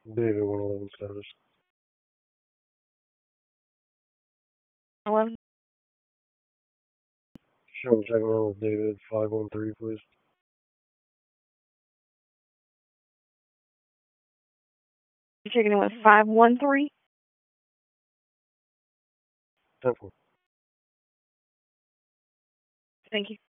David 111 status. Hello? Show checking in with David 513, please. You checking in with 513? 10-4. Thank you.